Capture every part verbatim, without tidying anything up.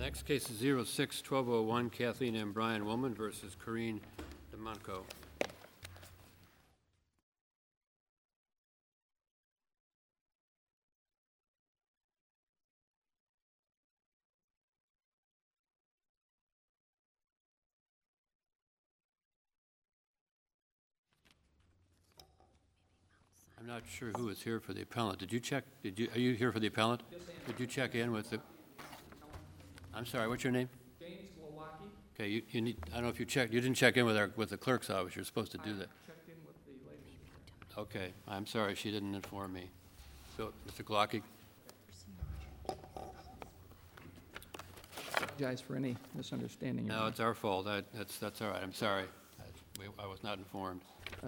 Next case is zero six one two zero one, Kathleen M. Bryan Woman versus Corrine DeMonco. I'm not sure who is here for the appellant. Did you check? Did you? Are you here for the appellant? Yes, I am. Did you check in with the? I'm sorry. What's your name? James Glowacki. Okay. You, you need. I don't know if you checked. You didn't check in with our with the clerk's office. You're supposed to do that. I checked in with the lady. Okay. I'm sorry. She didn't inform me. So, Mister Glowacki. Apologize for any misunderstanding. No, it's our fault. I, that's that's all right. I'm sorry. I, we, I was not informed. Uh,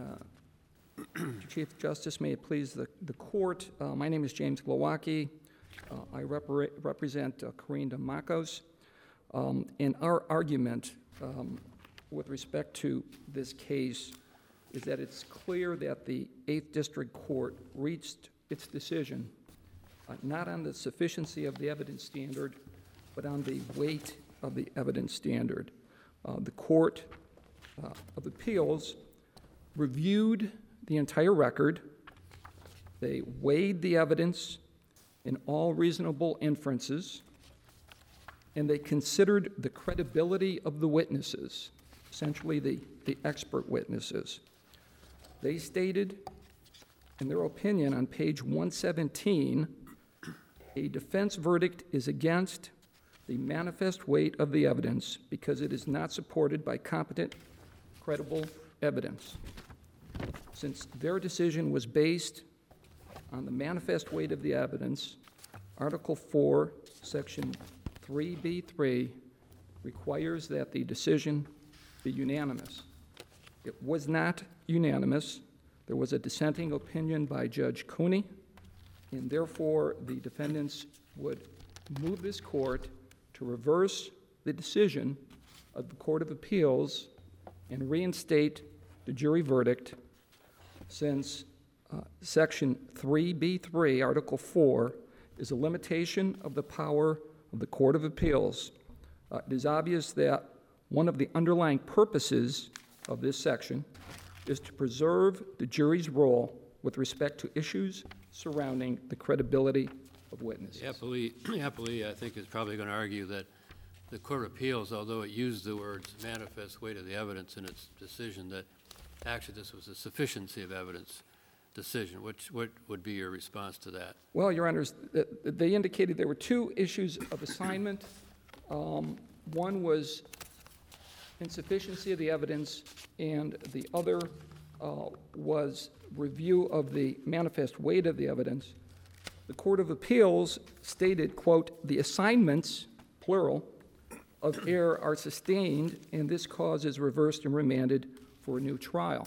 Mister Chief Justice, may it please the, the court, uh, my name is James Glowacki. Uh, I repre represent uh, Corrine DeMonco. Um, and our argument um, with respect to this case is that it's clear that the eighth District Court reached its decision uh, not on the sufficiency of the evidence standard, but on the weight of the evidence standard. Uh, the Court uh, of Appeals reviewed the entire record. They weighed the evidence in all reasonable inferences, and they considered the credibility of the witnesses, essentially the, the expert witnesses. They stated, in their opinion on page one seventeen, a defense verdict is against the manifest weight of the evidence because it is not supported by competent, credible evidence. Since their decision was based on the manifest weight of the evidence, Article four, Section three B three requires that the decision be unanimous. It was not unanimous. There was a dissenting opinion by Judge Cooney, and therefore the defendants would move this court to reverse the decision of the Court of Appeals and reinstate the jury verdict, since uh, Section three B three, Article four, is a limitation of the power of the Court of Appeals. Uh, it is obvious that one of the underlying purposes of this section is to preserve the jury's role with respect to issues surrounding the credibility of witnesses. The appellee, the appellee, I think, is probably going to argue that the Court of Appeals, although it used the words manifest weight of the evidence in its decision, that actually this was a sufficiency of evidence decision. Which, what would be your response to that? Well, Your Honors, they indicated there were two issues of assignment. Um, one was insufficiency of the evidence, and the other uh, was review of the manifest weight of the evidence. The Court of Appeals stated, quote, the assignments, plural, of error are sustained, and this cause is reversed and remanded for a new trial.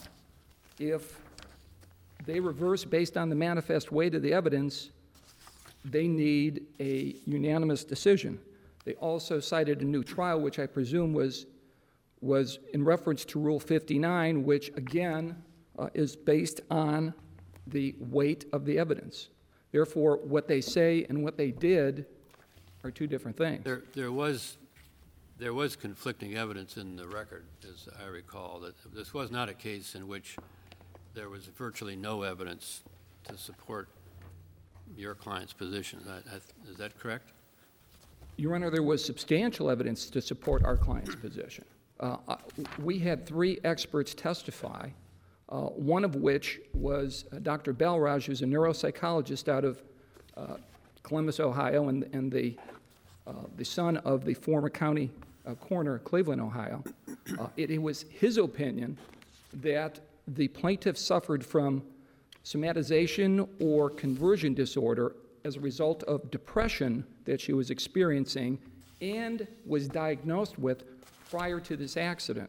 If they reverse based on the manifest weight of the evidence, they need a unanimous decision. They also cited a new trial, which I presume was, was in reference to Rule fifty-nine, which again uh, is based on the weight of the evidence. Therefore, what they say and what they did are two different things. There, there was There was conflicting evidence in the record, as I recall, that this was not a case in which there was virtually no evidence to support your client's position. Is that correct? Your Honor, there was substantial evidence to support our client's position. Uh, we had three experts testify, uh, one of which was uh, Doctor Balraj, who's a neuropsychologist out of uh, Columbus, Ohio, and, and the Uh, the son of the former county uh, coroner of Cleveland, Ohio. Uh, it, it was his opinion that the plaintiff suffered from somatization or conversion disorder as a result of depression that she was experiencing and was diagnosed with prior to this accident.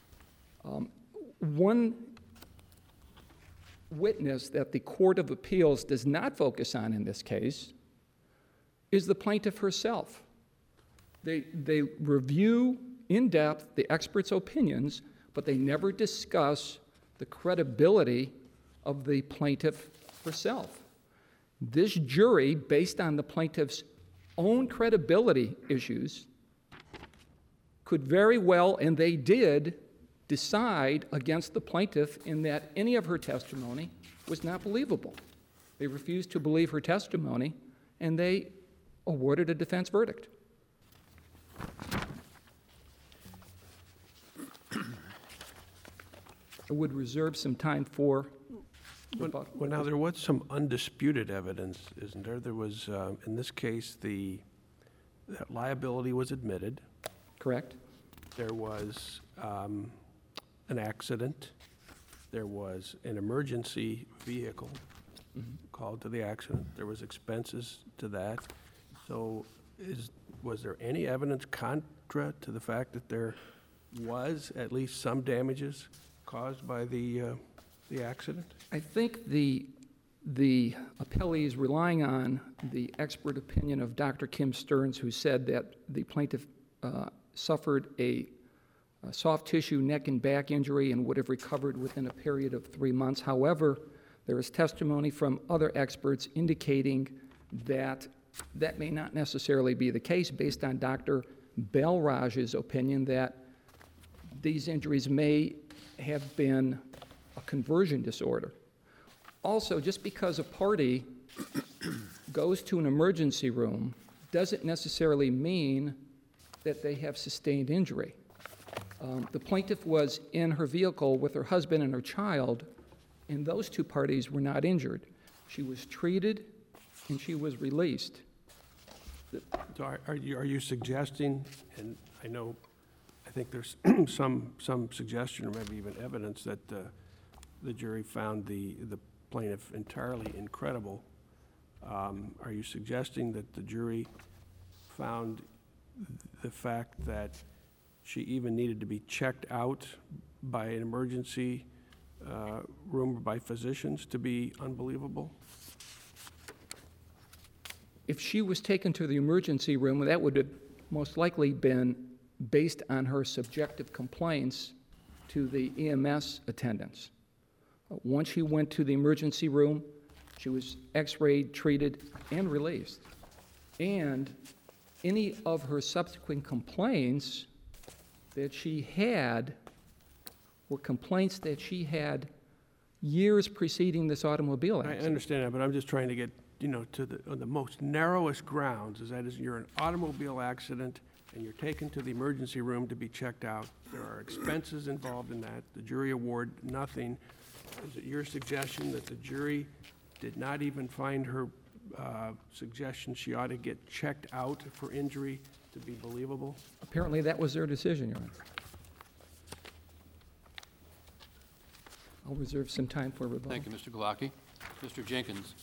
Um, one witness that the Court of Appeals does not focus on in this case is the plaintiff herself. They, they review in depth the experts' opinions, but they never discuss the credibility of the plaintiff herself. This jury, based on the plaintiff's own credibility issues, could very well, and they did, decide against the plaintiff in that any of her testimony was not believable. They refused to believe her testimony, and they awarded a defense verdict. I would reserve some time for Well, well, now, there was some undisputed evidence, isn't there? There was, uh, in this case, the that liability was admitted. Correct? There was um, an accident. There was an emergency vehicle Mm-hmm. called to the accident. There was expenses to that. So is, was there any evidence contra to the fact that there was at least some damages caused by the, uh, the accident? I think the, the appellee is relying on the expert opinion of Doctor Kim Stearns, who said that the plaintiff uh, suffered a, a soft tissue neck and back injury and would have recovered within a period of three months. However, there is testimony from other experts indicating that that may not necessarily be the case based on Doctor Balraj's opinion that these injuries may have been a conversion disorder. Also, just because a party goes to an emergency room doesn't necessarily mean that they have sustained injury. Um, the plaintiff was in her vehicle with her husband and her child, and those two parties were not injured. She was treated and she was released. So are, are you, are you suggesting, and I know, I think there's some, some suggestion or maybe even evidence that uh, the jury found the, the plaintiff entirely incredible. Um, are you suggesting that the jury found the fact that she even needed to be checked out by an emergency uh, room by physicians to be unbelievable? If she was taken to the emergency room, that would have most likely been based on her subjective complaints to the E M S attendants. Uh, Once she went to the emergency room, she was x-rayed, treated, and released. And any of her subsequent complaints that she had were complaints that she had years preceding this automobile I accident. understand that, but I'm just trying to get, you know, to the, on the most narrowest grounds, is that is you're an automobile accident and you're taken to the emergency room to be checked out. There are expenses involved in that. The jury award nothing. Is it your suggestion that the jury did not even find her uh, suggestion she ought to get checked out for injury to be believable? Apparently, that was their decision, Your Honor. I'll reserve some time for rebuttal. Thank you, Mister Glocke. Mister Jenkins.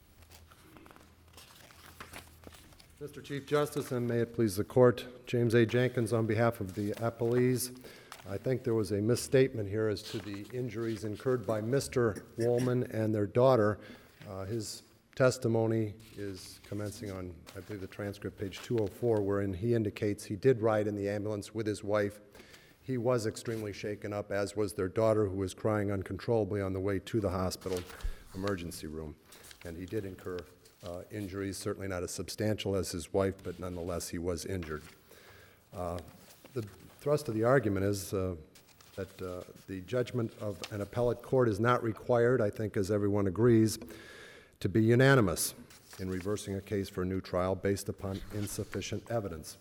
Mister Chief Justice, and may it please the Court, James A. Jenkins on behalf of the appellees. I think there was a misstatement here as to the injuries incurred by Mister Woolman and their daughter. Uh, his testimony is commencing on, I believe, the transcript, page two oh four, wherein he indicates he did ride in the ambulance with his wife. He was extremely shaken up, as was their daughter, who was crying uncontrollably on the way to the hospital emergency room. And he did incur uh, injuries, certainly not as substantial as his wife, but nonetheless he was injured. Uh, the thrust of the argument is uh, that uh, the judgment of an appellate court is not required, I think as everyone agrees, to be unanimous in reversing a case for a new trial based upon insufficient evidence.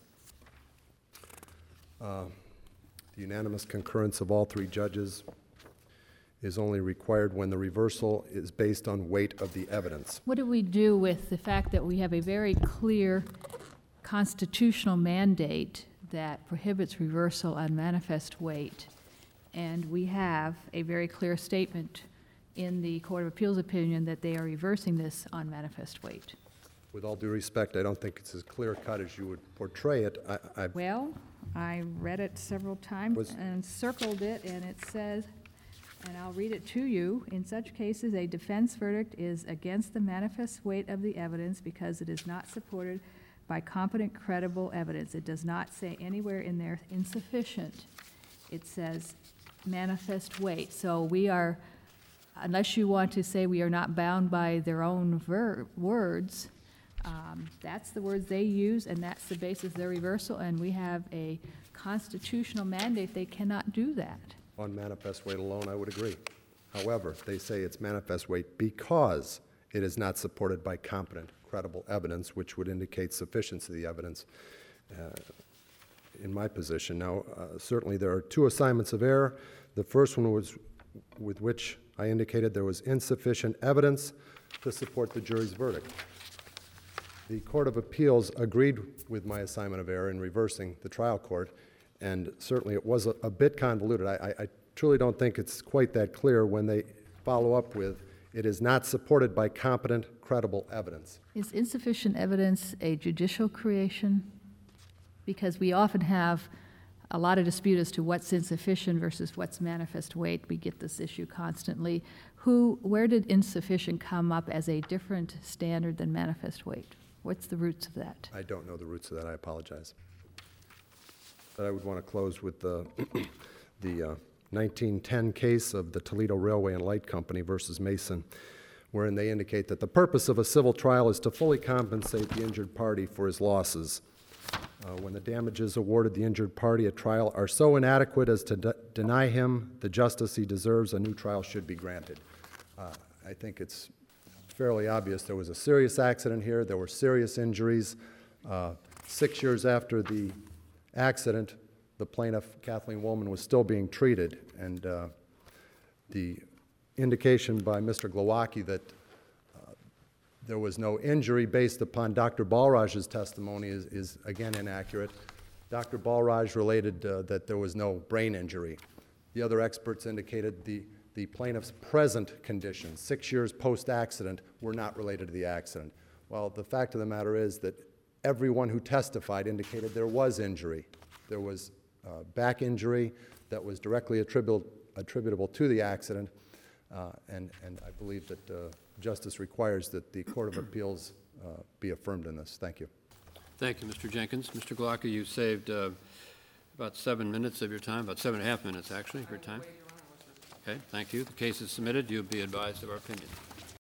Uh, The unanimous concurrence of all three judges is only required when the reversal is based on weight of the evidence. What do we do with the fact that we have a very clear constitutional mandate that prohibits reversal on manifest weight? And we have a very clear statement in the Court of Appeals opinion that they are reversing this on manifest weight. With all due respect, I don't think it's as clear-cut as you would portray it. I, I, Well, I read it several times Was- and circled it, and it says, and I'll read it to you, in such cases, a defense verdict is against the manifest weight of the evidence because it is not supported by competent, credible evidence. It does not say anywhere in there insufficient. It says manifest weight. So we are, unless you want to say we are not bound by their own ver- words, Um, That's the words they use, and that's the basis of their reversal, and we have a constitutional mandate. They cannot do that. On manifest weight alone, I would agree. However, they say it's manifest weight because it is not supported by competent, credible evidence, which would indicate sufficiency of the evidence uh, in my position. Now, uh, certainly there are two assignments of error. The first one was with which I indicated there was insufficient evidence to support the jury's verdict. The Court of Appeals agreed with my assignment of error in reversing the trial court, and certainly it was a, a bit convoluted. I, I, I truly don't think it's quite that clear when they follow up with, it is not supported by competent, credible evidence. Is insufficient evidence a judicial creation? Because we often have a lot of dispute as to what's insufficient versus what's manifest weight. We get this issue constantly. Who, where did insufficient come up as a different standard than manifest weight? What's the roots of that? I don't know the roots of that. I apologize. But I would want to close with the, the uh, nineteen ten case of the Toledo Railway and Light Company versus Mason, wherein they indicate that the purpose of a civil trial is to fully compensate the injured party for his losses. Uh, when the damages awarded the injured party at trial are so inadequate as to de- deny him the justice he deserves, a new trial should be granted. Uh, I think it's fairly obvious there was a serious accident here. There were serious injuries. Uh, six years after the accident, the plaintiff, Kathleen Woolman, was still being treated, and uh, the indication by Mister Glowacki that uh, there was no injury based upon Doctor Balraj's testimony is, is again inaccurate. Doctor Balraj related uh, that there was no brain injury. The other experts indicated the, the plaintiff's present conditions, six years post-accident, were not related to the accident. Well, the fact of the matter is that everyone who testified indicated there was injury. There was uh, back injury that was directly attributable, attributable to the accident, uh, and, and I believe that uh, justice requires that the Court of Appeals uh, be affirmed in this. Thank you. Thank you, Mister Jenkins. Mister Glocka, you saved uh, about seven minutes of your time, about seven and a half minutes, actually, of your time. Okay, thank you. The case is submitted. You'll be advised of our opinion.